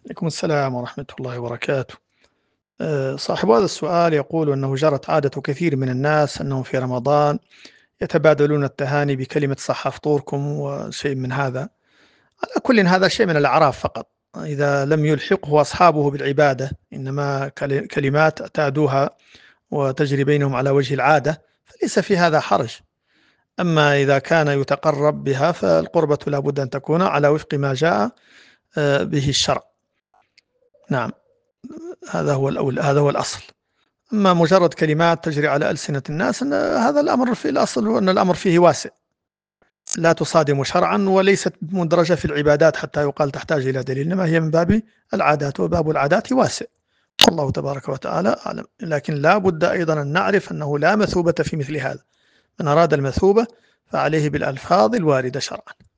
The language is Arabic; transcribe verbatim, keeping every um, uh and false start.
عليكم السلام ورحمة الله وبركاته. آه، صاحب هذا السؤال يقول أنه جرت عادة كثير من الناس أنهم في رمضان يتبادلون التهاني بكلمة صح فطوركم وشيء من هذا. على كل هذا شيء من الأعراف فقط، إذا لم يلحقه أصحابه بالعبادة، إنما كل- كلمات اعتادوها وتجري بينهم على وجه العادة، فليس في هذا حرج. أما إذا كان يتقرب بها فالقربة لا بد أن تكون على وفق ما جاء آه، به الشرع. نعم، هذا هو الأول، هذا هو الأصل. أما مجرد كلمات تجري على ألسنة الناس، أن هذا الأمر في الأصل هو أن الأمر فيه واسع، لا تصادم شرعا وليست مندرجة في العبادات حتى يقال تحتاج إلى دليل، إنما هي من باب العادات، وباب العادات واسع. والله تبارك وتعالى أعلم. لكن لا بد أيضا أن نعرف أنه لا مثوبة في مثل هذا. من أراد المثوبة فعليه بالألفاظ الواردة شرعا.